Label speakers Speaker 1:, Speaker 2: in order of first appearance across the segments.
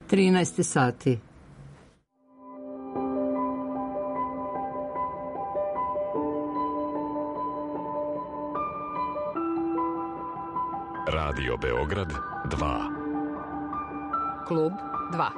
Speaker 1: 13 sati.
Speaker 2: Radio Beograd 2.
Speaker 3: Klub 2.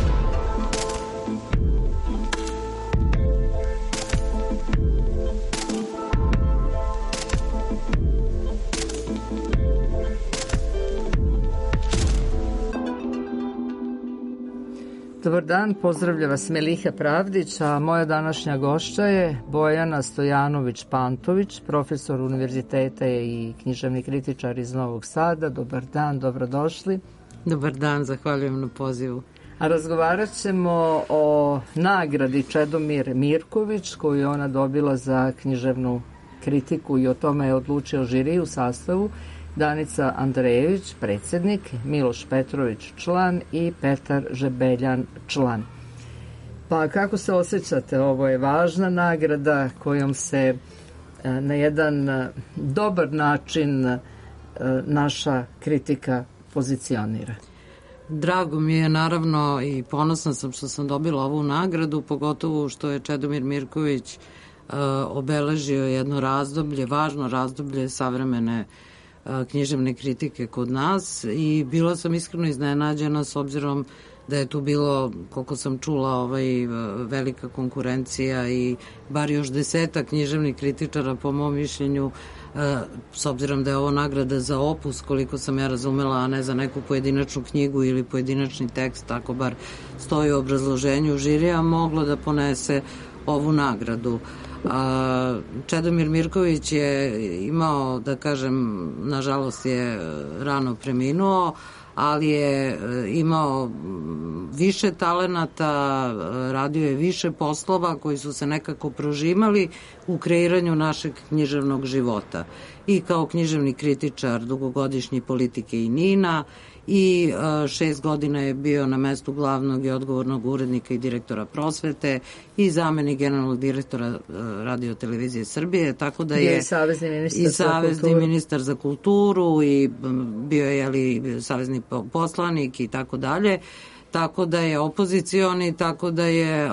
Speaker 1: Dobar dan, pozdravlja vas Meliha Pravdić, a moja današnja gošća je Bojana Stojanović-Pantović, profesor univerziteta i književni kritičar iz Novog Sada. Dobar dan, dobrodošli.
Speaker 4: Dobar dan, zahvaljujem na pozivu.
Speaker 1: A razgovarat ćemo o nagradi Čedomir Mirković, koju je ona dobila za književnu kritiku, i o tome je odlučio žiri u sastavu Danica Andrejević, predsjednik, Miloš Petrović, član, i Petar Žebeljan, član. Pa kako se osjećate? Ovo je važna nagrada kojom se na jedan dobar način naša kritika pozicionira.
Speaker 4: Drago mi je, naravno, i ponosna sam što sam dobila ovu nagradu, pogotovo što je Čedomir Mirković obeležio jedno razdoblje, važno razdoblje savremene književne kritike kod nas, i bila sam iskreno iznenađena s obzirom da je tu bilo, koliko sam čula, velika konkurencija i bar još 10 književnih kritičara, po mom mišljenju, s obzirom da je ovo nagrada za opus, koliko sam ja razumela, a ne za neku pojedinačnu knjigu ili pojedinačni tekst, tako bar stoji u obrazloženju žirija, moglo da ponese ovu nagradu. Čedomir Mirković je imao, da kažem, nažalost je rano preminuo, ali je imao više talenata, radio je više poslova koji su se nekako prožimali u kreiranju našeg književnog života. I kao književni kritičar dugogodišnje Politike i NIN-a, i 6 godina je bio na mestu glavnog i odgovornog urednika i direktora prosvete i zamenik generalnog direktora Radio televizije Srbije, tako da je i savezni ministar za kulturu i bio je savezni poslanik i tako dalje, tako da je opozicioni, tako da je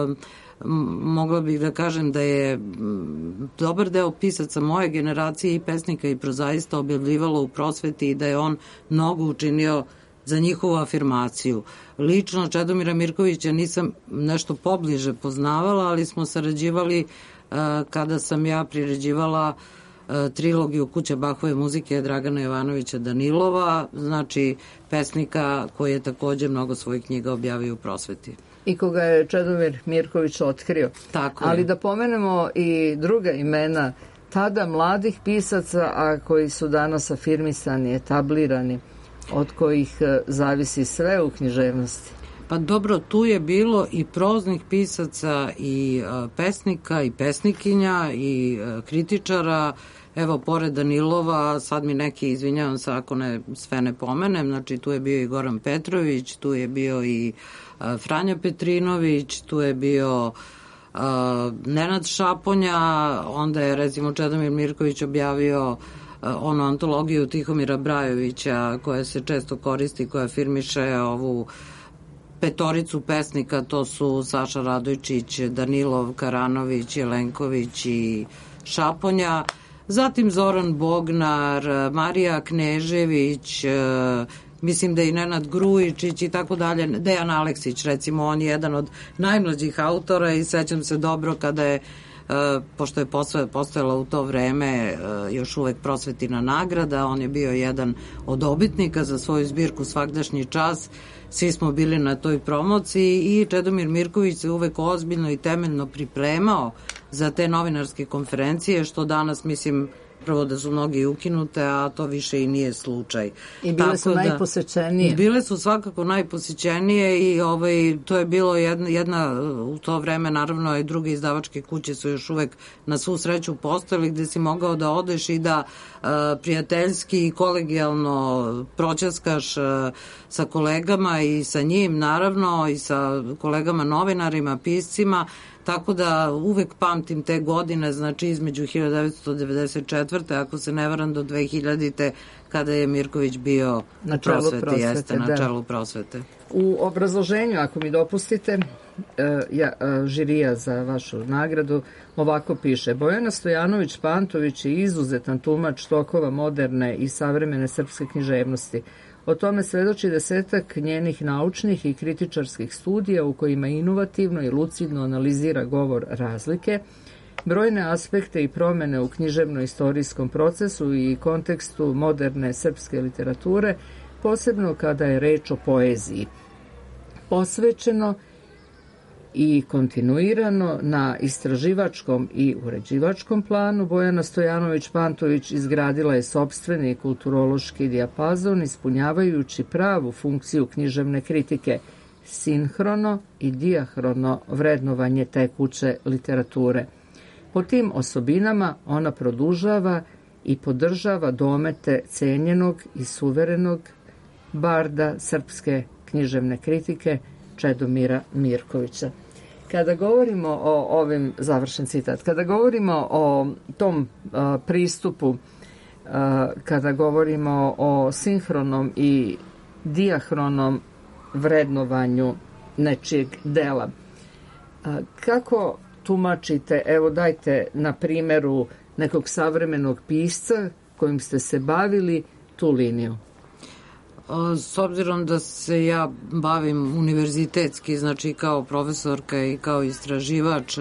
Speaker 4: mogla bih da kažem da je dobar deo pisaca moje generacije i pesnika i prozaista objavljivalo u prosveti i da je on mnogo učinio za njihovu afirmaciju. Lično Čedomira Mirkovića nisam nešto pobliže poznavala, ali smo sarađivali kada sam ja priređivala trilogiju Kuća Bahove muzike Dragana Jovanovića Danilova, znači pesnika koji je takođe mnogo svojih knjiga objavio u prosveti.
Speaker 1: I koga je Čedomir Mirković otkrio.
Speaker 4: Tako
Speaker 1: ali
Speaker 4: je.
Speaker 1: Da pomenemo i druga imena tada mladih pisaca, a koji su danas afirmisani, etablirani, od kojih zavisi sve u književnosti.
Speaker 4: Pa dobro, tu je bilo i proznih pisaca i pesnika i pesnikinja i kritičara. Evo, pored Danilova, sad mi neki, izvinjavam se ako sve ne pomenem, znači tu je bio i Goran Petrović, tu je bio i Franja Petrinović, tu je bio Nenad Šaponja, onda je recimo Čedomir Mirković objavio onu antologiju Tihomira Brajovića koja se često koristi, koja afirmiše ovu petoricu pesnika, to su Saša Radojčić, Danilov, Karanović, Jelenković i Šaponja. Zatim Zoran Bognar, Marija Knežević, mislim da i Nenad Grujičić i tako dalje, Dejan Aleksić, recimo, on je jedan od najmlađih autora i sećam se dobro kada je, pošto je postojala u to vreme još uvek prosvetina nagrada, on je bio jedan od dobitnika za svoju zbirku Svagdašnji čas, svi smo bili na toj promociji i Čedomir Mirković se uvek ozbiljno i temeljno pripremao za te novinarske konferencije, što danas mislim prvo da su mnogi ukinute, a to više i nije slučaj.
Speaker 1: I bile su najposećenije.
Speaker 4: Bile su svakako najposećenije i to je bilo jedna u to vreme, naravno i druge izdavačke kuće su još uvek na svu sreću postojali, gde si mogao da odeš i da prijateljski i kolegijalno proćaskaš sa kolegama i sa njim, naravno, i sa kolegama novinarima, piscima. Tako da uvek pamtim te godine, znači između 1994. ako se ne varam do 2000. kada je Mirković bio
Speaker 1: na čelu prosvete,
Speaker 4: na čelu prosvete.
Speaker 1: U obrazloženju, ako mi dopustite, žirija za vašu nagradu ovako piše: Bojana Stojanović-Pantović je izuzetan tumač tokova moderne i savremene srpske književnosti. O tome svedoči 10 njenih naučnih i kritičarskih studija u kojima inovativno i lucidno analizira govor razlike, brojne aspekte i promene u književno-istorijskom procesu i kontekstu moderne srpske literature, posebno kada je reč o poeziji. Posvećeno i kontinuirano na istraživačkom i uređivačkom planu, Bojana Stojanović-Pantović izgradila je sopstveni kulturološki dijapazon, ispunjavajući pravu funkciju književne kritike, sinhrono i dijahrono vrednovanje tekuće literature. Po tim osobinama ona produžava i podržava domete cenjenog i suverenog barda srpske književne kritike Čedomira Mirkovića. Kada govorimo o ovim, završen citat, kada govorimo o tom pristupu, kada govorimo o sinhronom i dijahronom vrednovanju nečijeg dela, kako tumačite, evo dajte na primjeru nekog savremenog pisca kojim ste se bavili, tu liniju?
Speaker 4: S obzirom da se ja bavim univerzitetski, znači kao profesorka i kao istraživač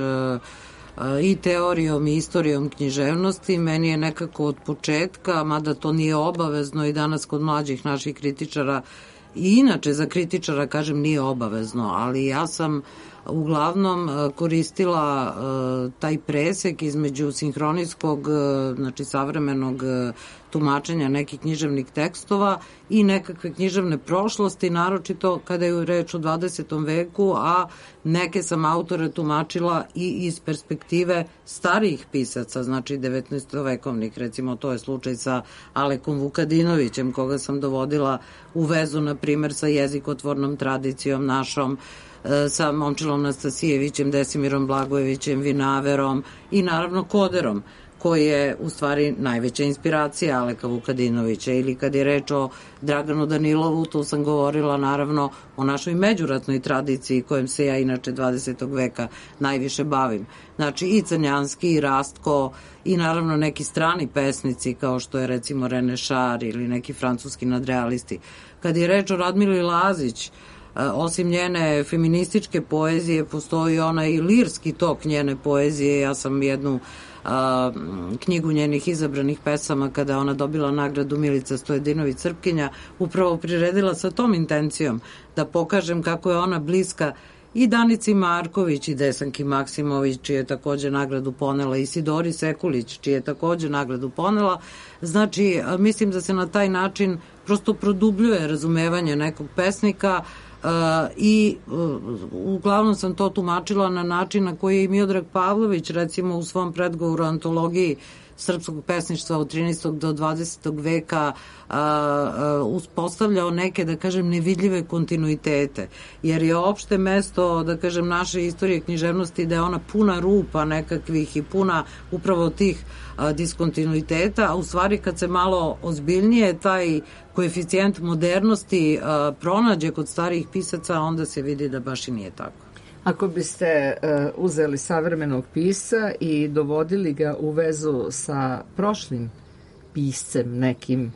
Speaker 4: i teorijom i istorijom književnosti, meni je nekako od početka, mada to nije obavezno i danas kod mlađih naših kritičara, i inače za kritičara, kažem, nije obavezno, ali ja sam uglavnom koristila taj presek između sinhronijskog, znači savremenog tumačenja nekih književnih tekstova i nekakve književne prošlosti, naročito kada je reč o 20. veku, a neke sam autore tumačila i iz perspektive starijih pisaca, znači 19. vekovnih, recimo to je slučaj sa Alekom Vukadinovićem, koga sam dovodila u vezu, na primer, sa jezikotvornom tradicijom našom, sa Momčilom Nastasijevićem, Desimirom Blagojevićem, Vinaverom i naravno Koderom, koji je u stvari najveća inspiracija Aleka Vukadinovića. Ili kad je reč o Draganu Danilovu, tu sam govorila naravno o našoj međuratnoj tradiciji kojom se ja inače 20. veka najviše bavim. Znači i Crnjanski i Rastko i naravno neki strani pesnici kao što je recimo Rene Char ili neki francuski nadrealisti. Kad je reč o Radmili Lazić, osim njene feminističke poezije, postoji onaj i lirski tok njene poezije. Ja sam jednu knjigu njenih izabranih pesama, kada ona dobila nagradu Milica Stojedinović Srpkinja, upravo priredila sa tom intencijom da pokažem kako je ona bliska i Danici Marković i Desanki Maksimović, čije je takođe nagradu ponela, i Sidori Sekulić, čije je takođe nagradu ponela. Znači, mislim da se na taj način prosto produbljuje razumevanje nekog pesnika i uglavnom sam to tumačila na način na koji je i Miodrag Pavlović recimo u svom predgovoru antologiji srpskog pesništva od 13. do 20. veka uspostavljao neke, da kažem, nevidljive kontinuitete, jer je opšte mesto, da kažem, naše istorije književnosti da je ona puna rupa nekakvih i puna upravo tih diskontinuiteta, a u stvari kad se malo ozbiljnije taj koeficijent modernosti pronađe kod starijih pisaca, onda se vidi da baš i nije tako.
Speaker 1: Ako biste uzeli savremenog pisca i dovodili ga u vezu sa prošlim piscem nekim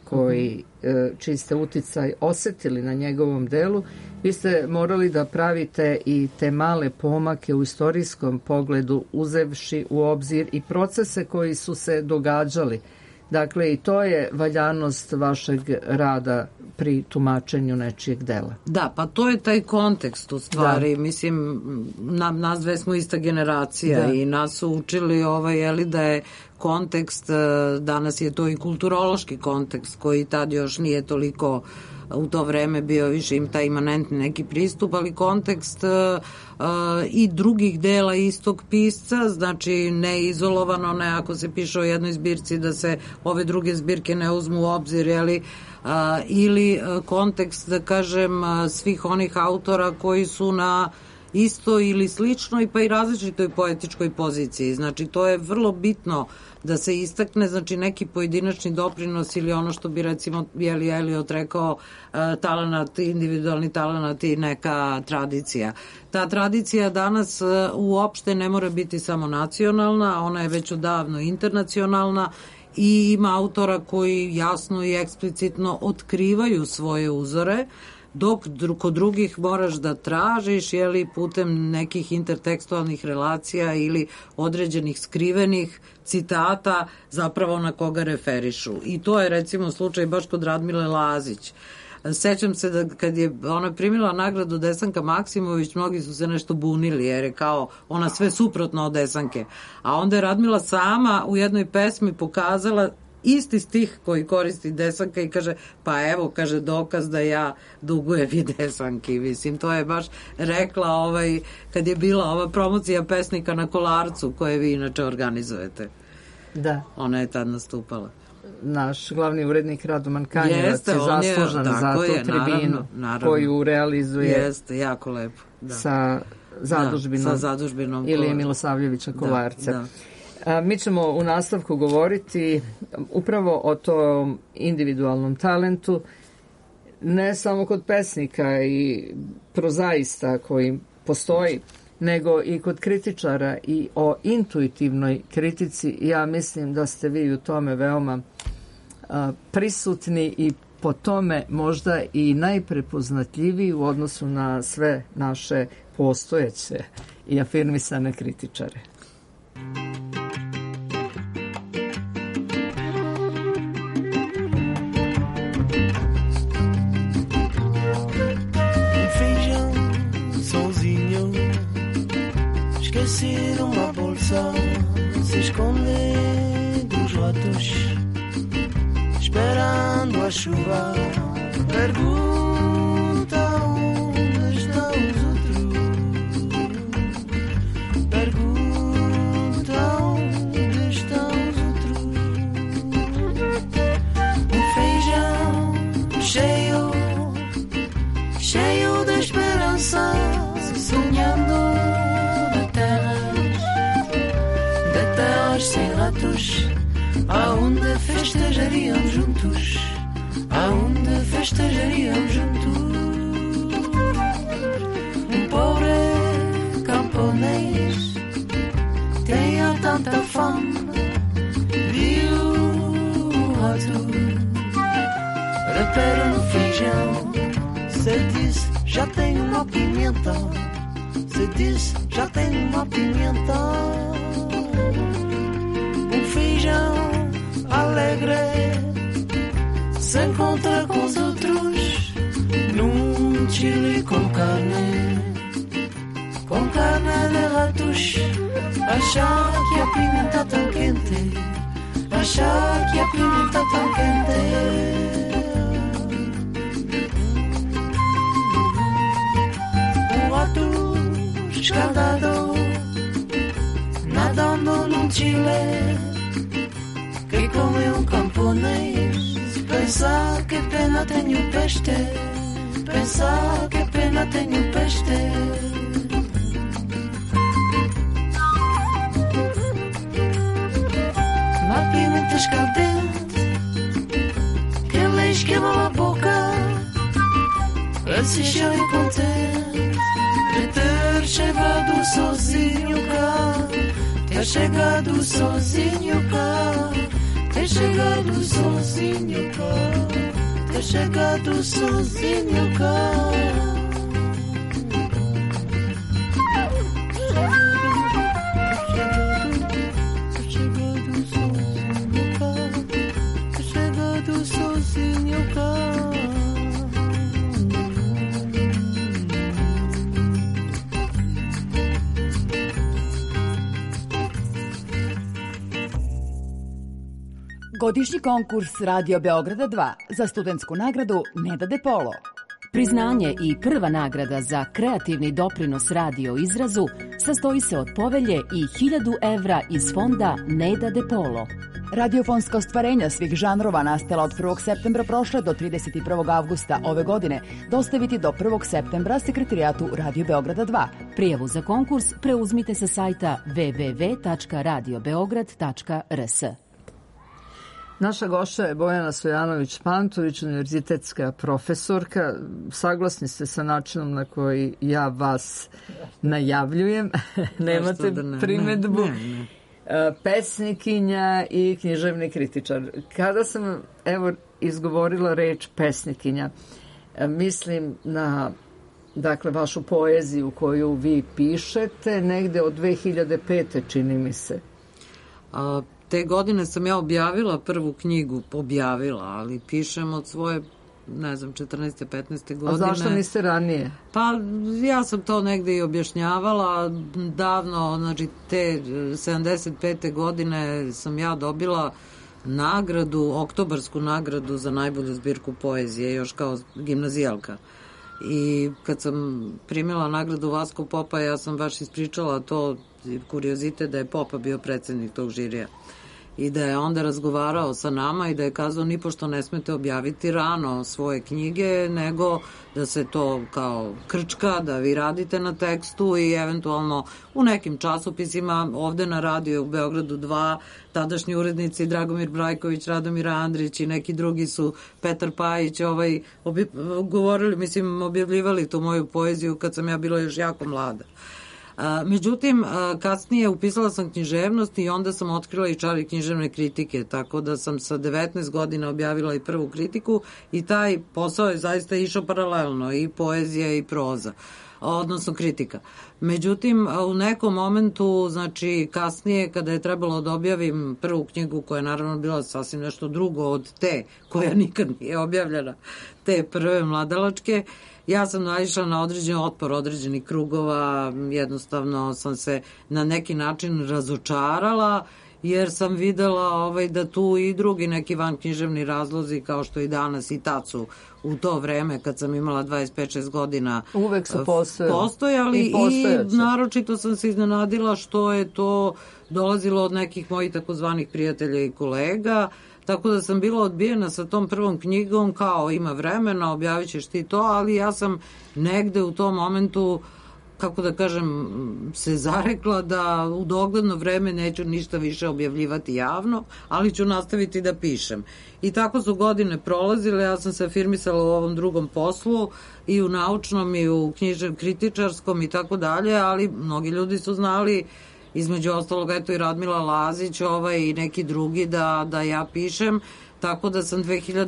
Speaker 1: čiji ste uticaj osetili na njegovom delu, vi ste morali da pravite i te male pomake u istorijskom pogledu, uzevši u obzir i procese koji su se događali. Dakle, i to je valjanost vašeg rada pri tumačenju nečijeg dela.
Speaker 4: Da, pa to je taj kontekst u stvari. Da. Mislim, nas dve smo ista generacija i nas su učili da je kontekst, danas je to i kulturološki kontekst koji tad još nije toliko u to vreme bio više im taj imanentni neki pristup, ali kontekst i drugih dela istog pisca, znači ne izolovano, ne ako se piše o jednoj zbirci da se ove druge zbirke ne uzmu u obzir, ili kontekst, da kažem, svih onih autora koji su na istoj ili sličnoj pa i različitoj poetičkoj poziciji. Znači to je vrlo bitno da se istakne, znači neki pojedinačni doprinos ili ono što bi recimo Jeli Eliot rekao talenat, individualni talenat i neka tradicija. Ta tradicija danas uopšte ne mora biti samo nacionalna, ona je već odavno internacionalna i ima autora koji jasno i eksplicitno otkrivaju svoje uzore, dok kod drugih moraš da tražiš putem nekih intertekstualnih relacija ili određenih skrivenih citata zapravo na koga referišu. I to je recimo slučaj baš kod Radmile Lazić. Sećam se da kad je ona primila nagradu Desanka Maksimović, mnogi su se nešto bunili jer je kao ona sve suprotno od Desanke. A onda je Radmila sama u jednoj pesmi pokazala isti stih koji koristi Desanka i kaže, pa evo, kaže, dokaz da ja dugujem i Desanki. Mislim, to je baš rekla kad je bila ova promocija pesnika na Kolarcu koje vi inače organizujete.
Speaker 1: Da.
Speaker 4: Ona je tad nastupala.
Speaker 1: Naš glavni urednik Radoman Kanjevac je zaslužan za tu tribinu koju realizuje.
Speaker 4: Jeste, jako lepo. Da.
Speaker 1: Sa zadužbinom Ilije Milosavljevića Kolarca.
Speaker 4: Da.
Speaker 1: Mi ćemo u nastavku govoriti upravo o tom individualnom talentu, ne samo kod pesnika i prozaista koji postoji, nego i kod kritičara i o intuitivnoj kritici. Ja mislim da ste vi u tome veoma prisutni i po tome možda i najprepoznatljiviji u odnosu na sve naše postojeće i afirmisane kritičare.
Speaker 5: Numa bolsa se esconde dos ratos, esperando a chuva. Pergunta onde estão os outros. Pergunta onde estão os outros. Feijão cheio de esperança, sonhando. Sem ratos, aonde festejariam juntos, aonde festejariam juntos. Pobre camponês tinha tanta fome, viu o rato, repara no feijão. Se diz, já tem uma pimenta, se diz, já tem uma pimenta. Feijão alegre se encontra com os outros num chile com carne de ratos. Achar que a pimenta tão quente, achar que a pimenta tão quente. Um rato escaldado nadando num chile que come camponês. Pensar que pena tenho peste, pensar que pena tenho peste. Uma pimenta escaldente que lhe esquema a boca, assim já é contente de ter chegado sozinho cá, ter chegado sozinho cá. Ter chegado sozinho cá, ter chegado sozinho cá. Ter chegado sozinho cá, ter chegado sozinho cá.
Speaker 6: Godišnji konkurs Radio Beograda 2 za studentsku nagradu Neda De Polo. Priznanje i prva nagrada za kreativni doprinos radio izrazu sastoji se od povelje i 1000 evra iz fonda Neda De Polo. Radiofonska ostvarenja svih žanrova nastala od 1. septembra prošle do 31. avgusta ove godine dostaviti do 1. septembra Sekretarijatu Radio Beograda 2.
Speaker 7: Prijavu za konkurs preuzmite sa sajta www.radiobeograd.rs.
Speaker 1: Naša gošća je Bojana Stojanović-Pantović, univerzitetska profesorka. Saglasni ste sa načinom na koji ja vas najavljujem. Nemate primedbu. Ne. Pesnikinja i književni kritičar. Kada sam izgovorila reč pesnikinja, mislim na vašu poeziju koju vi pišete negde od 2005. čini mi se.
Speaker 4: Te godine sam ja objavila prvu knjigu, ali pišem od svoje, 14. 15. godine.
Speaker 1: A zašto niste ranije?
Speaker 4: Pa ja sam to negde i objašnjavala davno, znači te 75. godine sam ja dobila nagradu, oktobarsku nagradu za najbolju zbirku poezije, još kao gimnazijalka. I kad sam primila nagradu Vasko Popa, ja sam baš ispričala to kuriozitet da je Popa bio predsednik tog žirija. I da je onda razgovarao sa nama i da je kazao nipošto ne smete objaviti rano svoje knjige, nego da se to kao krčka, da vi radite na tekstu i eventualno u nekim časopisima ovde na radiju u Beogradu 2, tadašnji urednici Dragomir Brajković, Radomir Andrić i neki drugi su, Petar Pajić, govorili, objavljivali tu moju poeziju kad sam ja bila još jako mlada. Međutim, kasnije upisala sam književnost i onda sam otkrila i čari književne kritike, tako da sam sa 19 godina objavila i prvu kritiku i taj posao je zaista išao paralelno, i poezija i proza, odnosno kritika. Međutim, u nekom momentu, znači kasnije kada je trebalo da objavim prvu knjigu, koja je naravno bila sasvim nešto drugo od te koja nikad nije objavljena, te prve mladalačke, ja sam naišla na određen otpor određenih krugova, jednostavno sam se na neki način razočarala, jer sam videla da tu i drugi neki vanknjiževni razlozi, kao što i danas i tad su u to vreme kad sam imala 25-6 godina
Speaker 1: uvek su
Speaker 4: postojali i naročito sam se iznenadila što je to dolazilo od nekih mojih takozvanih prijatelja i kolega. Tako da sam bila odbijena sa tom prvom knjigom, kao ima vremena, objavit ćeš ti to, ali ja sam negde u tom momentu, kako da kažem, se zarekla da u dogledno vreme neću ništa više objavljivati javno, ali ću nastaviti da pišem. I tako su godine prolazile, ja sam se afirmisala u ovom drugom poslu, i u naučnom, i u kritičarskom i tako dalje, ali mnogi ljudi su znali, između ostalog, eto i Radmila Lazić i neki drugi, da ja pišem, tako da sam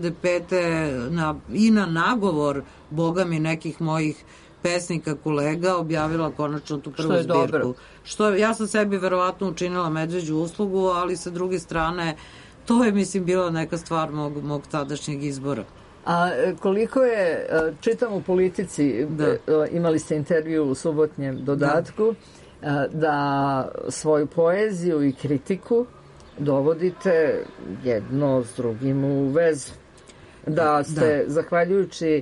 Speaker 4: 2005. I na nagovor, boga mi, nekih mojih pesnika, kolega, objavila konačno tu prvu zbirku. Ja sam sebi verovatno učinila medveđu uslugu, ali sa druge strane, to je, bila neka stvar mog tadašnjeg izbora.
Speaker 1: A koliko je, čitam u Politici, imali ste intervju u subotnjem dodatku, da svoju poeziju i kritiku dovodite jedno s drugim u vezu. Da ste, zahvaljujući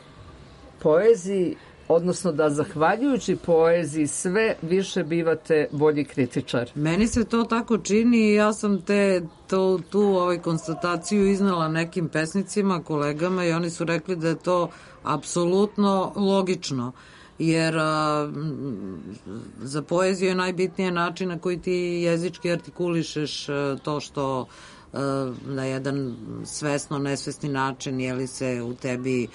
Speaker 1: poeziji, odnosno da zahvaljujući poeziji sve više bivate bolji kritičar.
Speaker 4: Meni se to tako čini i ja sam tu konstataciju iznala nekim pesnicima, kolegama, i oni su rekli da je to apsolutno logično. Jer za poeziju je najbitnije način na koji ti jezički artikulišeš to što na jedan svesno, nesvesni način se u tebi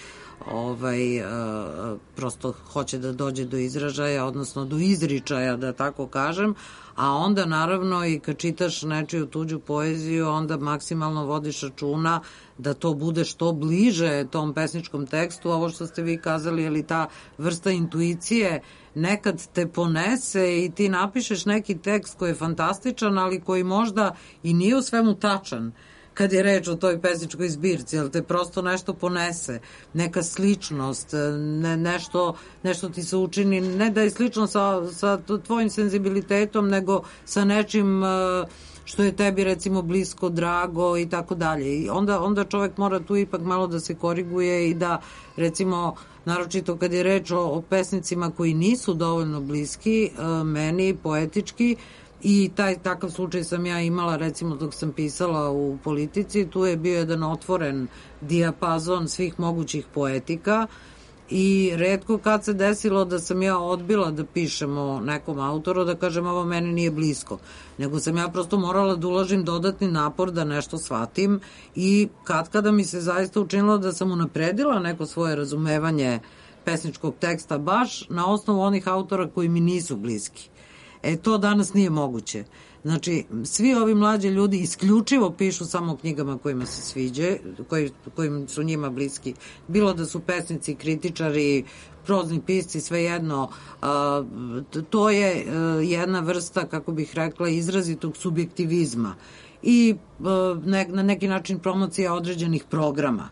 Speaker 4: prosto hoće da dođe do izražaja, odnosno do izričaja, da tako kažem, a onda naravno i kad čitaš nečiju tuđu poeziju, onda maksimalno vodiš računa da to bude što bliže tom pesničkom tekstu. Ovo što ste vi kazali, je li ta vrsta intuicije nekad te ponese i ti napišeš neki tekst koji je fantastičan, ali koji možda i nije u svemu tačan kad je reč o toj pesničkoj zbirci, ali te prosto nešto ponese, neka sličnost, nešto ti se učini, ne da je slično sa tvojim senzibilitetom, nego sa nečim što je tebi recimo blisko, drago i tako dalje. I onda čovek mora tu ipak malo da se koriguje i da recimo, naročito kad je reč o pesnicima koji nisu dovoljno bliski meni poetički, I takav slučaj sam ja imala, recimo dok sam pisala u Politici, tu je bio jedan otvoren dijapazon svih mogućih poetika i retko kad se desilo da sam ja odbila da pišem o nekom autoru, da kažem ovo meni nije blisko, nego sam ja prosto morala da uložim dodatni napor da nešto shvatim i kada mi se zaista učinilo da sam unapredila neko svoje razumevanje pesničkog teksta baš na osnovu onih autora koji mi nisu bliski. To danas nije moguće. Znači, svi ovi mlađi ljudi isključivo pišu samo o knjigama kojima se sviđa, kojim su njima bliski. Bilo da su pesnici, kritičari, prozni pisci, svejedno. To je jedna vrsta, kako bih rekla, izrazitog subjektivizma i na neki način promocija određenih programa.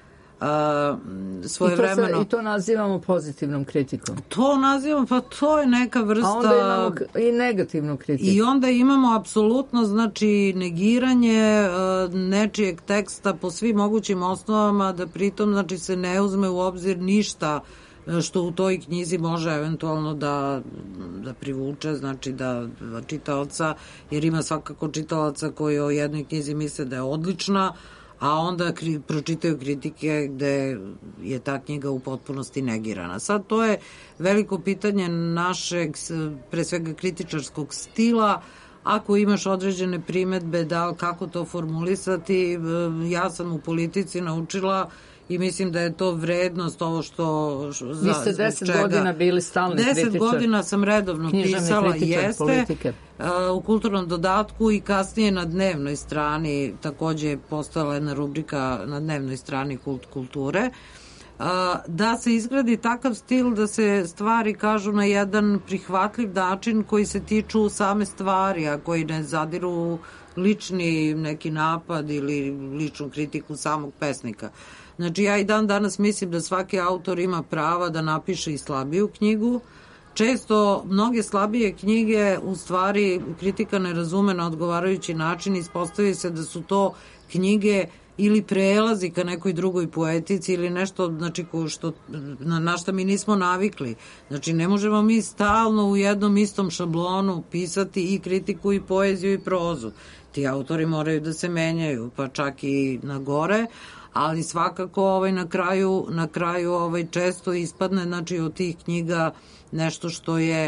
Speaker 1: I to nazivamo pozitivnom kritikom.
Speaker 4: To nazivamo, pa to je neka vrsta... A
Speaker 1: onda imamo i negativnu kritiku.
Speaker 4: I onda imamo apsolutno, znači, negiranje nečijeg teksta po svim mogućim osnovama, da pritom, znači, se ne uzme u obzir ništa što u toj knjizi može eventualno da privuče, znači da čitaoca, jer ima svakako čitalaca koji o jednoj knjizi misle da je odlična, a onda pročitaju kritike gde je ta knjiga u potpunosti negirana. Sad, to je veliko pitanje našeg, pre svega, kritičarskog stila. Ako imaš određene primetbe, kako to formulisati, ja sam u Politici naučila i mislim da je to vrednost ovo što...
Speaker 1: Vi ste 10 godina bili stalni kritičar.
Speaker 4: 10 godina sam redovno pisala, jeste, u Kulturnom dodatku i kasnije na dnevnoj strani, takođe je postojala jedna rubrika na dnevnoj strani Kult kulture, da se izgradi takav stil da se stvari kažu na jedan prihvatljiv način koji se tiču same stvari, a koji ne zadiru lični neki napad ili ličnu kritiku samog pesnika. Znači, ja i dan danas mislim da svaki autor ima prava da napiše i slabiju knjigu. Često mnoge slabije knjige u stvari kritika ne razume na odgovarajući način, ispostavi se da su to knjige ili prelazi ka nekoj drugoj poetici ili nešto, znači, na šta mi nismo navikli. Znači, ne možemo mi stalno u jednom istom šablonu pisati i kritiku i poeziju i prozu. Ti autori moraju da se menjaju, pa čak i na gore, ali svakako na kraju često ispadne, znači, od tih knjiga nešto što je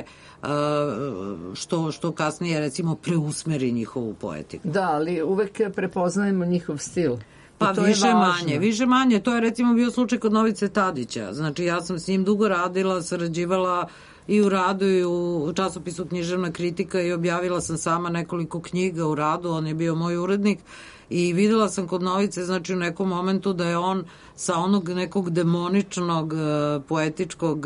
Speaker 4: što kasnije, recimo, preusmeri njihovu poetiku.
Speaker 1: Da, ali uvek prepoznajemo njihov stil.
Speaker 4: Pa više manje. To je, recimo, bio slučaj kod Novice Tadića. Znači, ja sam s njim dugo radila, sarađivala i u Radu i u časopisu Književna kritika i objavila sam sama nekoliko knjiga u Radu, on je bio moj urednik i videla sam kod Novice, znači, u nekom momentu da je on sa onog nekog demoničnog, poetičkog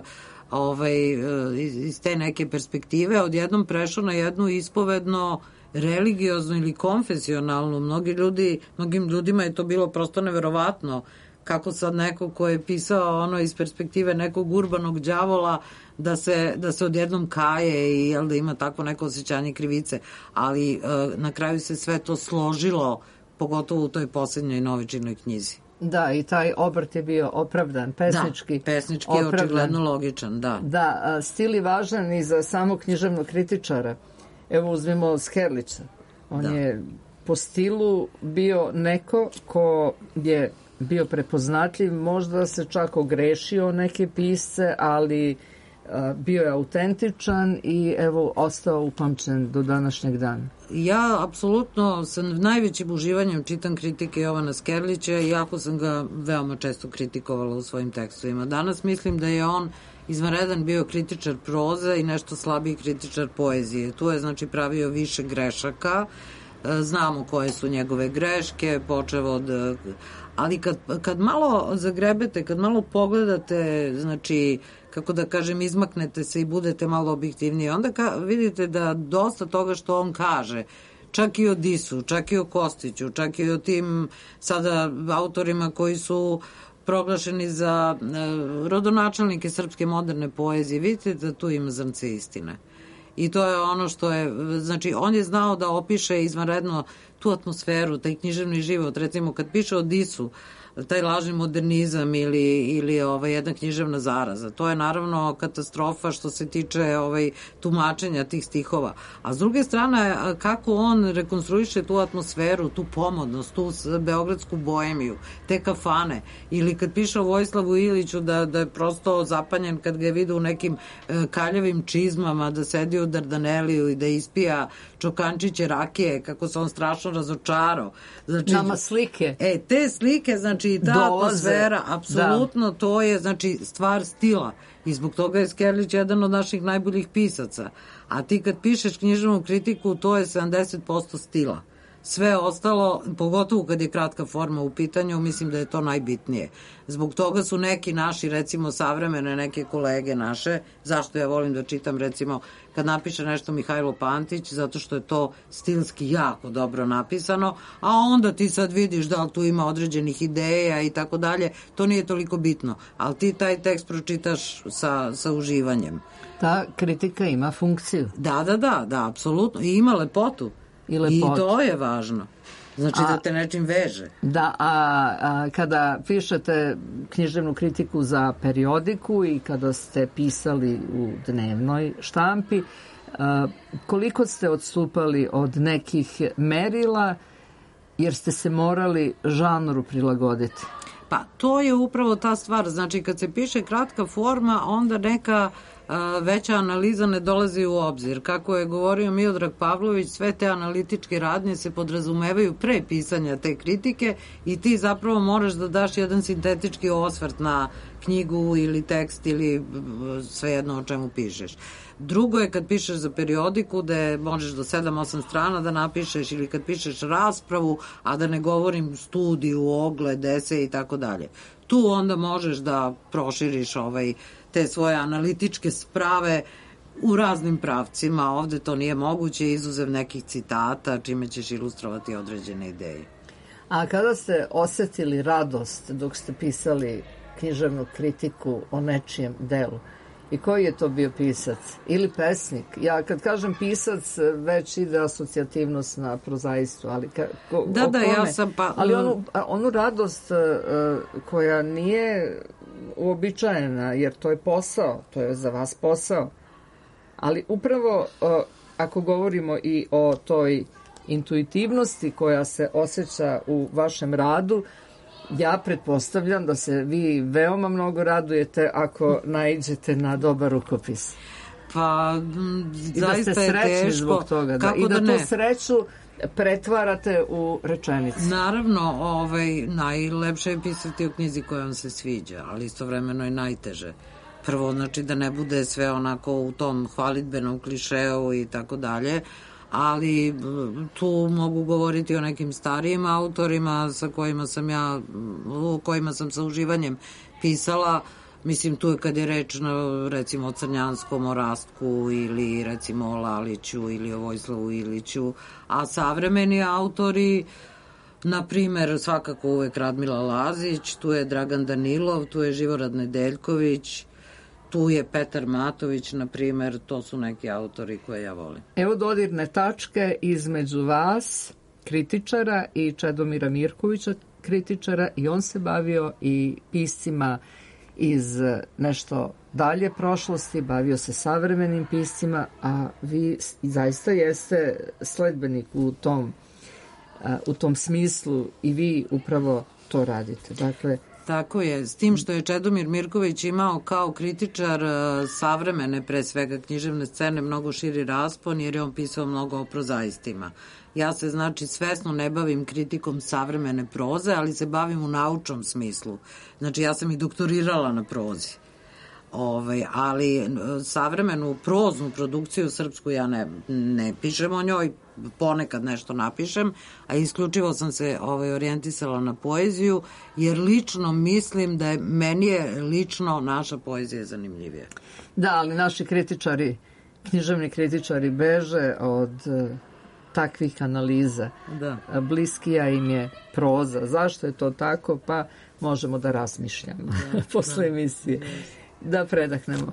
Speaker 4: iz te neke perspektive odjednom prešao na jednu ispovedno religioznu ili konfesionalnu. Mnogim ljudima je to bilo prosto neverovatno kako sad neko ko je pisao iz perspektive nekog urbanog đavola da se odjednom kaje i da ima tako neko osjećanje krivice, ali na kraju se sve to složilo, pogotovo u toj poslednjoj Novičinoj knjizi.
Speaker 1: Da, i taj obrt je bio opravdan, pesnički.
Speaker 4: Da, pesnički je očigledno logičan, da.
Speaker 1: Da, stil je važan i za samog književnog kritičara. Evo, uzmimo Skerlića. On je po stilu bio neko ko je bio prepoznatljiv, možda se čak ogrešio neke pisce, ali bio je autentičan i evo ostao upamćen do današnjeg dana.
Speaker 4: Ja apsolutno sa najvećim uživanjem čitam kritike Jovana Skerlića, iako sam ga veoma često kritikovala u svojim tekstovima. Danas mislim da je on izvanredan bio kritičar proze i nešto slabiji kritičar poezije. Tu je, znači, pravio više grešaka. Znamo koje su njegove greške, počev od... Ali kad malo zagrebete, kad malo pogledate, znači, kako da kažem, izmaknete se i budete malo objektivniji, onda vidite da dosta toga što on kaže, čak i o Disu, čak i o Kostiću, čak i o tim sada autorima koji su proglašeni za rodonačelnike srpske moderne poezije, vidite da tu ima zrnce istine. I to je ono što je, znači, on je znao da opiše izvanredno tu atmosferu, taj književni život. Recimo, kad piše o Disu, taj lažni modernizam ili jedna književna zaraza. To je naravno katastrofa što se tiče tumačenja tih stihova. A s druge strane, kako on rekonstruiše tu atmosferu, tu pomodnost, tu beogradsku bohemiju, te kafane, ili kad piše o Vojislavu Iliću da je prosto zapanjen kad ga je vidio u nekim kaljavim čizmama, da sedi u Dardaneliju i da ispija čokančiće rakije, kako se on strašno razočarao. Znači,
Speaker 1: nama slike.
Speaker 4: Te slike, znači i ta atmosfera, apsolutno to je znači stvar stila. I zbog toga je Skerlić jedan od naših najboljih pisaca. A ti kad pišeš književnu kritiku, to je 70% stila. Sve ostalo, pogotovo kad je kratka forma u pitanju, mislim da je to najbitnije. Zbog toga su neki naši, recimo savremene neke kolege naše, zašto ja volim da čitam, recimo, kad napiše nešto Mihajlo Pantić, zato što je to stilski jako dobro napisano, a onda ti sad vidiš da li tu ima određenih ideja i tako dalje, to nije toliko bitno, ali ti taj tekst pročitaš sa uživanjem.
Speaker 1: Ta kritika ima funkciju.
Speaker 4: Da, apsolutno, i ima lepotu. I to je važno. Znači da te nečim veže.
Speaker 1: Da, a kada pišete književnu kritiku za periodiku i kada ste pisali u dnevnoj štampi, koliko ste odstupali od nekih merila jer ste se morali žanru prilagoditi?
Speaker 4: Pa to je upravo ta stvar. Znači kad se piše kratka forma, onda neka veća analiza ne dolazi u obzir. Kako je govorio Miodrag Pavlović, sve te analitičke radnje se podrazumevaju pre pisanja te kritike i ti zapravo moraš da daš jedan sintetički osvrt na knjigu ili tekst ili svejedno o čemu pišeš. Drugo je kad pišeš za periodiku da možeš do 7-8 strana da napišeš ili kad pišeš raspravu, a da ne govorim studiju, ogled, esej i tako dalje. Tu onda možeš da proširiš te svoje analitičke sprave u raznim pravcima. Ovde to nije moguće, izuzev nekih citata, čime ćeš ilustrovati određene ideje.
Speaker 1: A kada ste osetili radost dok ste pisali književnu kritiku o nečijem delu? I koji je to bio pisac? Ili pesnik? Ja kad kažem pisac, već ide asocijativnost na prozaistu, ali
Speaker 4: ja sam
Speaker 1: ali onu radost koja nije uobičajena, jer to je posao, to je za vas posao. Ali upravo ako govorimo i o toj intuitivnosti koja se osjeća u vašem radu, ja pretpostavljam da se vi veoma mnogo radujete ako naiđete na dobar rukopis.
Speaker 4: Pa, zaista je teško.
Speaker 1: Zbog toga, i da tu sreću pretvarate u rečenicu.
Speaker 4: Naravno, najlepše je pisati o knjizi koja vam se sviđa, ali istovremeno je najteže. Prvo, znači da ne bude sve onako u tom hvalidbenom klišeu i tako dalje, ali tu mogu govoriti o nekim starijim autorima o kojima sam sa uživanjem pisala. Mislim, tu je kad je reč recimo o Crnjanskom, o Rastku ili recimo o Laliću ili o Vojislavu Iliću, a savremeni autori, na primer, svakako uvek Radmila Lazić, tu je Dragan Danilov, tu je Živorad Nedeljković, tu je Petar Matović, na primer, to su neki autori koje ja volim.
Speaker 1: Evo dodirne tačke između vas, kritičara, i Čedomira Mirkovića, kritičara, i on se bavio i piscima iz nešto dalje prošlosti, bavio se savremenim piscima, a vi zaista jeste sledbenik u tom smislu i vi upravo to radite. Dakle,
Speaker 4: tako je, s tim što je Čedomir Mirković imao kao kritičar savremene, pre svega književne scene, mnogo širi raspon, jer je on pisao mnogo o prozaistima. Ja se, znači, svesno ne bavim kritikom savremene proze, ali se bavim u naučnom smislu. Znači, ja sam i doktorirala na prozi. Ali savremenu proznu produkciju srpsku ja ne pišem o njoj, ponekad nešto napišem, a isključivo sam se orijentisala na poeziju, jer lično mislim da meni je lično naša poezija zanimljivija.
Speaker 1: Da, ali naši kritičari, književni kritičari beže od takvih analiza.
Speaker 4: Da.
Speaker 1: Bliskija im je proza. Zašto je to tako? Pa možemo da razmišljamo posle emisije. Da predahnemo.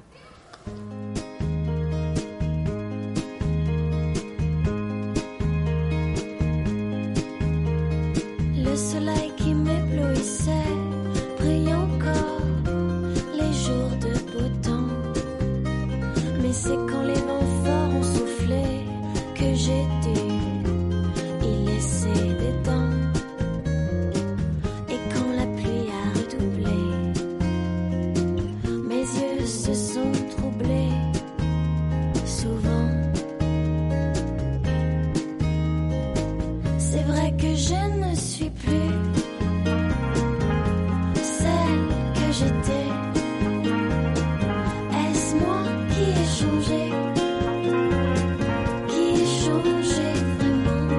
Speaker 8: Le soleil qui m'éblouit éblouissait, brillent encore les jours de beau temps. Mais c'est quand les vents forts ont soufflé que j'ai dû y laisser des dents. Et quand la pluie a redoublé, mes yeux se sont troublés souvent. C'est vrai que je ne suis plus celle que j'étais. Est-ce moi qui ai changé? Qui ai changé vraiment?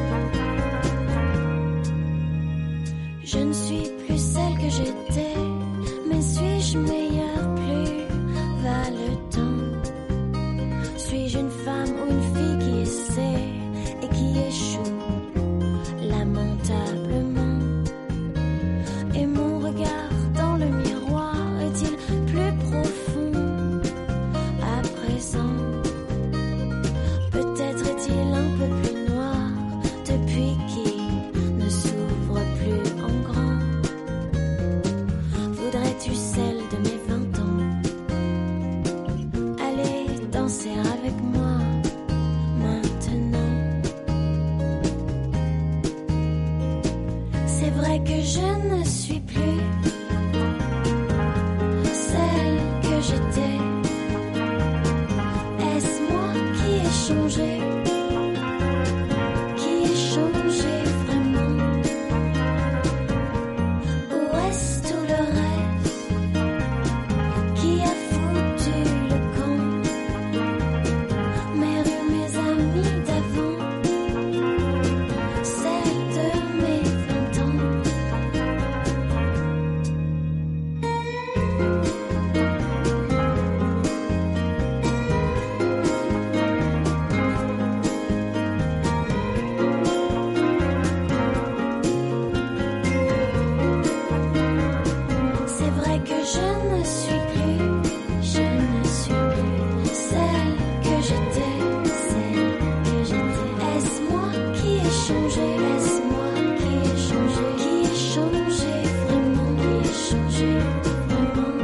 Speaker 8: Je ne suis plus celle que j'étais, mais suis-je meilleure? Plus va le temps. Suis-je une femme ou une fille qui essaie et qui échoue lamentablement? Et mon regard dans le miroir est-il plus profond à présent? Peut-être est-il un peu plus noir depuis qu'il ne s'ouvre plus en grand. Voudrais-tu celle de mes 20 ans? Allez danser avec moi maintenant. C'est vrai que je ne suis plus celle que j'étais. Est-ce moi qui ai changé? Qui ai changé vraiment? Où est-ce tout le reste? Qui a foutu le camp? Mes rues, mes amis d'avant, celles de mes 20 ans. C'est vrai que je ne suis plus celle que j'étais, Est-ce moi qui ai changé? Est-ce moi qui ai changé? Qui ai changé vraiment? Qui ai changé vraiment?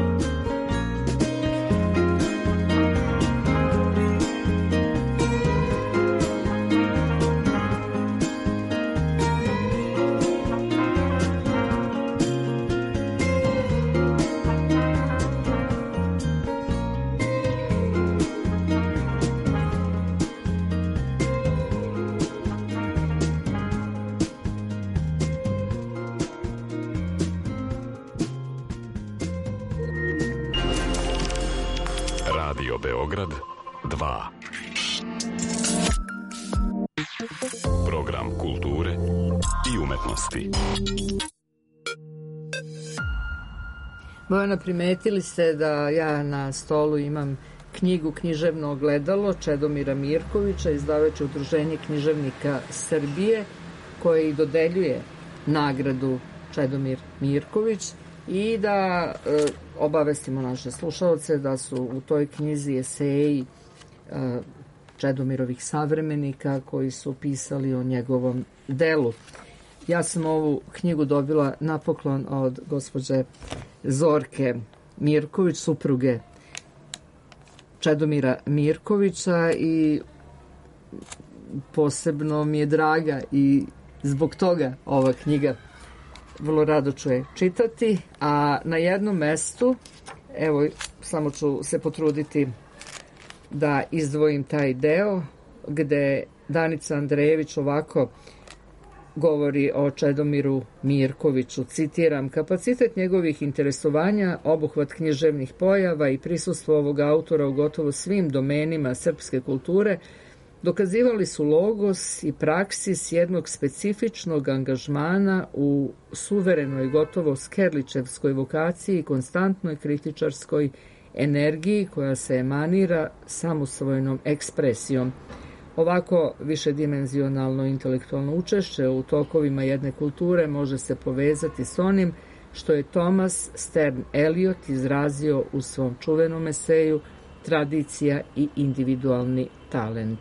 Speaker 2: Radio Beograd 2. Program kulture i umetnosti.
Speaker 1: Bojana, primetili ste da ja na stolu imam knjigu Književno ogledalo Čedomira Mirkovića, izdavajuće Udruženje književnika Srbije, koje i dodeljuje nagradu Čedomir Mirković, i da obavestimo naše slušalce da su u toj knjizi eseji Čedomirovih savremenika koji su pisali o njegovom delu. Ja sam ovu knjigu dobila na poklon od gospođe Zorke Mirković, supruge Čedomira Mirkovića, i posebno mi je draga i zbog toga ova knjiga. Vrlo rado ću je čitati, a na jednom mestu, evo, samo ću se potruditi da izdvojim taj deo gde Danica Andrejević ovako govori o Čedomiru Mirkoviću, citiram: kapacitet njegovih interesovanja, obuhvat književnih pojava i prisustvo ovog autora u gotovo svim domenima srpske kulture dokazivali su logos i praksis jednog specifičnog angažmana u suverenoj, gotovo skerličevskoj vokaciji i konstantnoj kritičarskoj energiji koja se emanira samosvojnom ekspresijom. Ovako višedimenzionalno intelektualno učešće u tokovima jedne kulture može se povezati s onim što je Thomas Stern Eliot izrazio u svom čuvenom eseju Tradicija i individualni talent.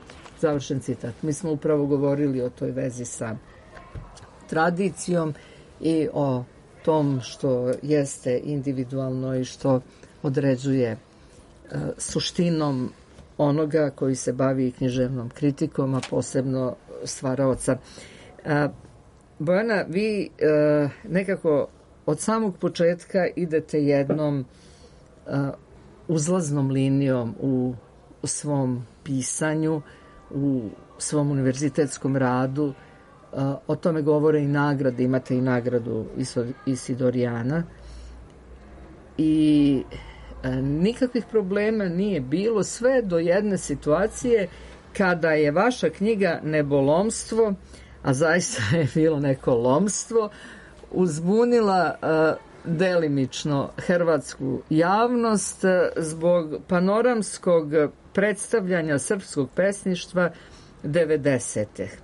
Speaker 1: Završen citat. Mi smo upravo govorili o toj vezi sa tradicijom i o tom što jeste individualno i što određuje suštinom onoga koji se bavi književnom kritikom, a posebno stvaraoca. Bojana, vi nekako od samog početka idete jednom uzlaznom linijom u svom pisanju, u svom univerzitetskom radu. O tome govore i nagrade, imate i nagradu Isidorijana. I nikakvih problema nije bilo sve do jedne situacije kada je vaša knjiga Nebolomstvo, a zaista je bilo neko lomstvo, uzbunila delimično hrvatsku javnost zbog panoramskog predstavljanja srpskog pesništva 90-ih.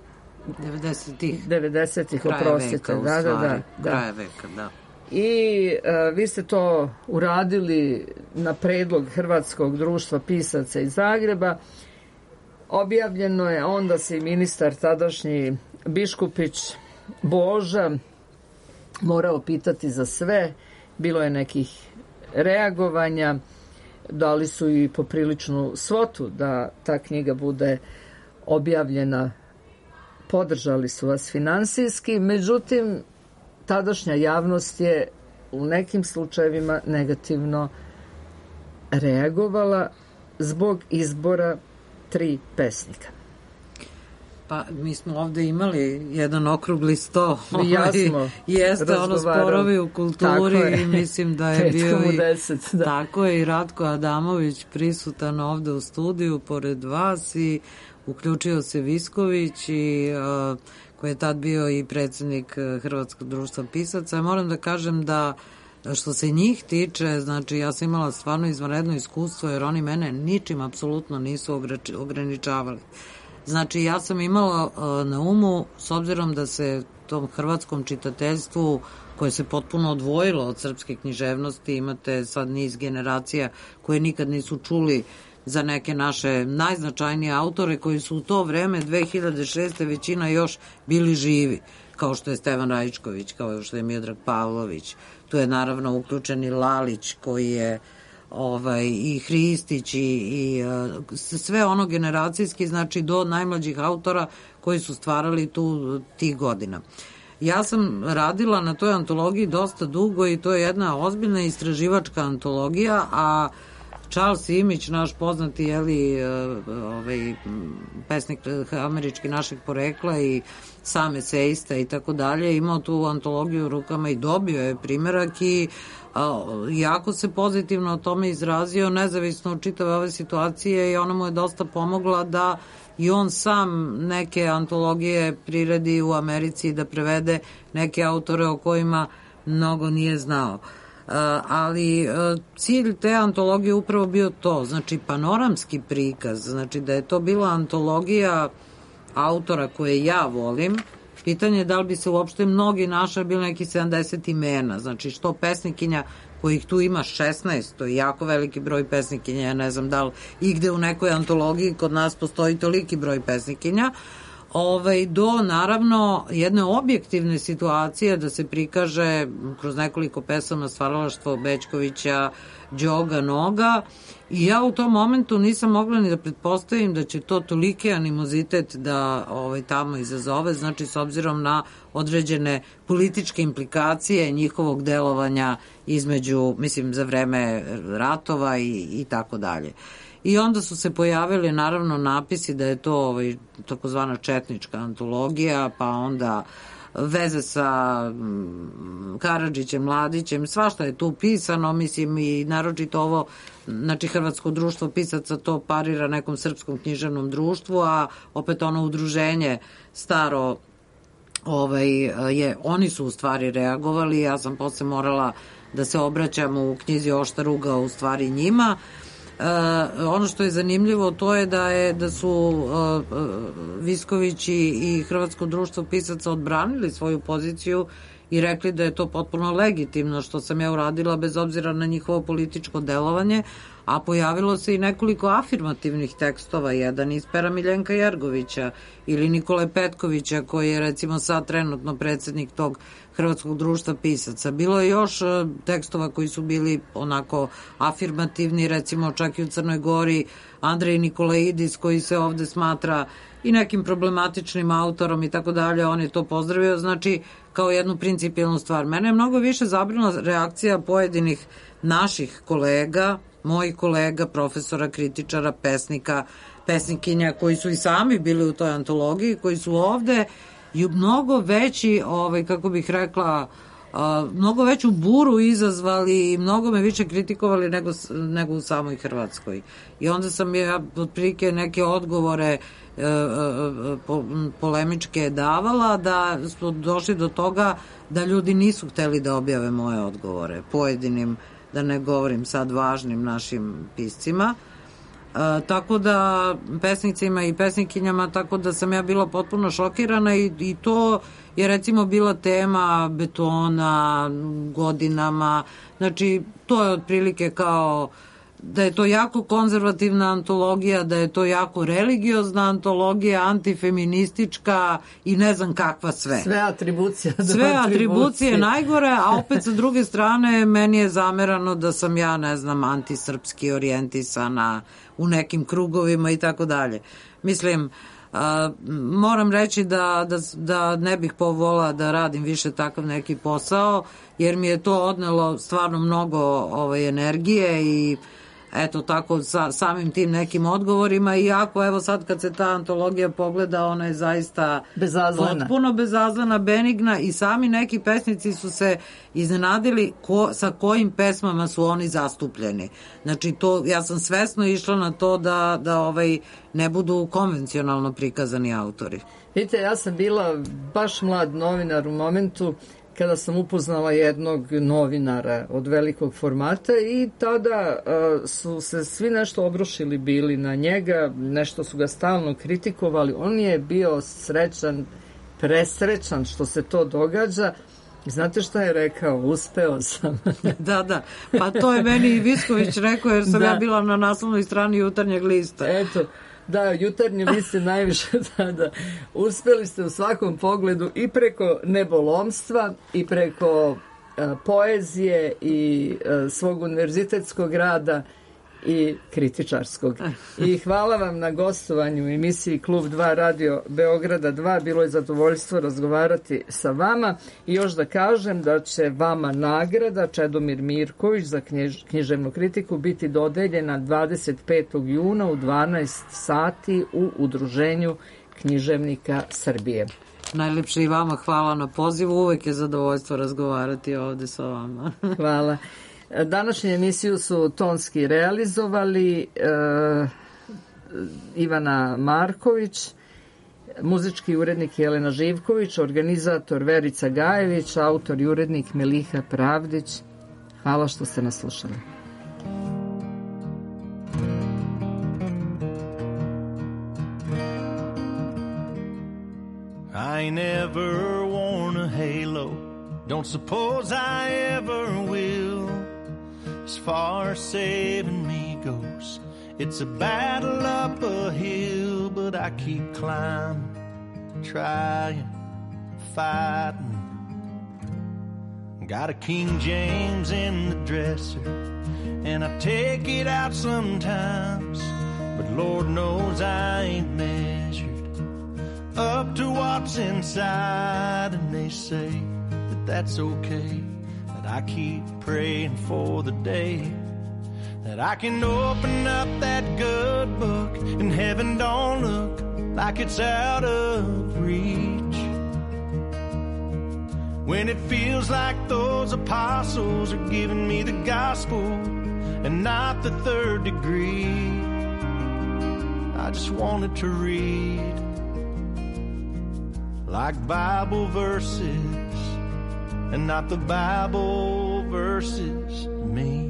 Speaker 1: 90-ih, oprostite.
Speaker 4: Kraja veka, da.
Speaker 1: I vi ste to uradili na predlog Hrvatskog društva pisaca iz Zagreba. Objavljeno je, onda se i ministar tadašnji Biškupić Boža morao pitati za sve. Bilo je nekih reagovanja, dali su i popriličnu svotu da ta knjiga bude objavljena, podržali su vas finansijski, međutim tadašnja javnost je u nekim slučajevima negativno reagovala zbog izbora 3 pesnika.
Speaker 4: Pa mi smo ovde imali jedan okrugli sto.
Speaker 1: Jeste
Speaker 4: ono sporovi u kulturi i mislim da je bio i
Speaker 1: 10, da.
Speaker 4: Tako je i Ratko Adamović prisutan ovde u studiju pored vas i uključio se Visković i koji je tad bio i predsjednik Hrvatskog društva pisaca. Moram da kažem da što se njih tiče, znači ja sam imala stvarno izvanredno iskustvo jer oni mene ničim apsolutno nisu ograničavali. Znači ja sam imala na umu, s obzirom da se tom hrvatskom čitateljstvu koje se potpuno odvojilo od srpske književnosti, imate sad niz generacija koje nikad nisu čuli za neke naše najznačajnije autore koji su u to vreme 2006. većina još bili živi, kao što je Stevan Raičković, kao što je Miodrag Pavlović. Tu je naravno uključen i Lalić koji je i Hristić i sve ono generacijski, znači do najmlađih autora koji su stvarali tu tih godina. Ja sam radila na toj antologiji dosta dugo i to je jedna ozbiljna istraživačka antologija, a Charles Imić, naš poznati pesnik američki našeg porekla i sam eseista i tako dalje, imao tu antologiju u rukama i dobio je primerak i jako se pozitivno o tome izrazio, nezavisno od čitave ove situacije, i ona mu je dosta pomogla da i on sam neke antologije priredi u Americi, da prevede neke autore o kojima mnogo nije znao. Ali cilj te antologije upravo bio to, znači panoramski prikaz, znači da je to bila antologija autora koje ja volim. Pitanje je da li bi se uopšte mnogi našli, bilo neki 70 imena, znači što pesnikinja kojih tu ima 16, to je jako veliki broj pesnikinja, ja ne znam da li igde u nekoj antologiji kod nas postoji toliki broj pesnikinja, do naravno jedne objektivne situacije da se prikaže kroz nekoliko pesama stvaralaštvo Bećkovića, Đoga, Noga, i ja u tom momentu nisam mogla ni da pretpostavim da će to toliki animozitet da tamo izazove, znači s obzirom na određene političke implikacije njihovog delovanja između, mislim, za vreme ratova i tako dalje. I onda su se pojavili naravno napisi da je to takozvana četnička antologija, pa onda veze sa Karadžićem, Mladićem, svašta je tu pisano, mislim, i naročito ovo, znači Hrvatsko društvo pisaca to parira nekom srpskom književnom društvu, a opet ono udruženje staro, oni su u stvari reagovali, ja sam posle morala da se obraćam u knjizi Oštar ugao u stvari njima. Ono što je zanimljivo to je da su Visković i Hrvatsko društvo pisaca odbranili svoju poziciju i rekli da je to potpuno legitimno što sam ja uradila bez obzira na njihovo političko delovanje, a pojavilo se i nekoliko afirmativnih tekstova, jedan iz pera Miljenka Jergovića ili Nikole Petkovića, koji je recimo sad trenutno predsednik tog Hrvatskog društva pisaca. Bilo je još tekstova koji su bili onako afirmativni, recimo čak i u Crnoj Gori Andrej Nikolaidis, koji se ovde smatra i nekim problematičnim autorom i tako dalje, on je to pozdravio, znači kao jednu principijelnu stvar. Mene je mnogo više zabrinula reakcija pojedinih naših kolega, mojih kolega, profesora, kritičara, pesnika, pesnikinja koji su i sami bili u toj antologiji, koji su ovde i mnogo veći, kako bih rekla, mnogo veću buru izazvali i mnogo me više kritikovali nego u samoj Hrvatskoj. I onda sam ja otprilike neke odgovore polemičke davala, da smo došli do toga da ljudi nisu hteli da objave moje odgovore pojedinim, da ne govorim sad važnim našim piscima, tako da pesnicima i pesnikinjama, tako da sam ja bila potpuno šokirana i to je recimo bila tema Betona godinama, znači to je otprilike kao da je to jako konzervativna antologija, da je to jako religiozna antologija, antifeministička i ne znam kakva sve. Sve atribucije najgore, a opet sa druge strane meni je zamerano da sam ja, ne znam, antisrpski orijentisana u nekim krugovima i tako dalje. Mislim, moram reći da ne bih povolila da radim više takav neki posao, jer mi je to odnelo stvarno mnogo energije i eto tako sa samim tim nekim odgovorima, iako evo sad kad se ta antologija pogleda, ona je zaista potpuno bezazlena, benigna i sami neki pesnici su se iznenadili sa kojim pesmama su oni zastupljeni. Znači to, ja sam svesno išla na to da ne budu konvencionalno prikazani autori.
Speaker 1: Vidite, ja sam bila baš mlad novinar u momentu kada sam upoznala jednog novinara od velikog formata i tada su se svi nešto obrušili bili na njega, nešto su ga stalno kritikovali. On je bio srećan, presrećan što se to događa. Znate šta je rekao? Uspeo sam.
Speaker 4: Da, pa to je meni i Visković rekao, jer sam ja bila na naslovnoj strani Jutarnjeg lista.
Speaker 1: Eto, da, Jutarnji list je najviše, da. Uspeli ste u svakom pogledu i preko nebolomstva i preko poezije i svog univerzitetskog rada i kritičarskog. I hvala vam na gostovanju u emisiji Klub 2 Radio Beograda 2. Bilo je zadovoljstvo razgovarati sa vama i još da kažem da će vama nagrada Čedomir Mirković za književnu kritiku biti dodeljena 25. juna u 12 sati u Udruženju književnika Srbije.
Speaker 4: Najlepše i vama hvala na pozivu, uvek je zadovoljstvo razgovarati ovde sa vama.
Speaker 1: Hvala. Današnju emisiju su tonski realizovali Ivana Marković, muzički urednik Jelena Živković, organizator Verica Gajević, autor i urednik Meliha Pravdić. Hvala što ste nas slušali.
Speaker 9: I never worn a halo, don't suppose I ever will. As far as saving me goes, it's a battle up a hill, but I keep climbing, trying, fighting. Got a King James in the dresser, and I take it out sometimes, but Lord knows I ain't measured up to what's inside, and they say that that's okay. I keep praying for the day that I can open up that good book and heaven don't look like it's out of reach. When it feels like those apostles are giving me the gospel and not the third degree, I just wanted to read like Bible verses and not the Bible versus me.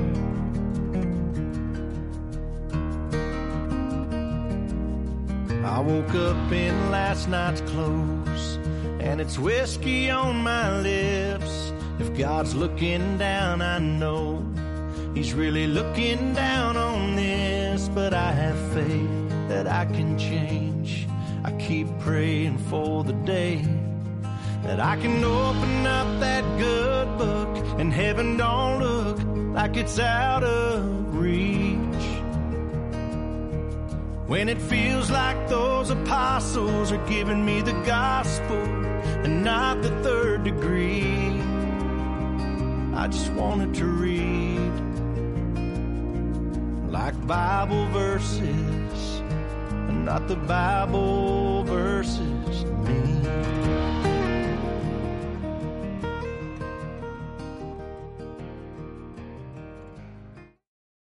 Speaker 9: I woke up in last night's clothes, and it's whiskey on my lips. If God's looking down, I know He's really looking down on this, but I have faith that I can change. I keep praying for the day that I can open up that good book and heaven don't look like it's out of reach. When it feels like those apostles are giving me the gospel and not the third degree, I just wanted to read like Bible verses and not the Bible verses.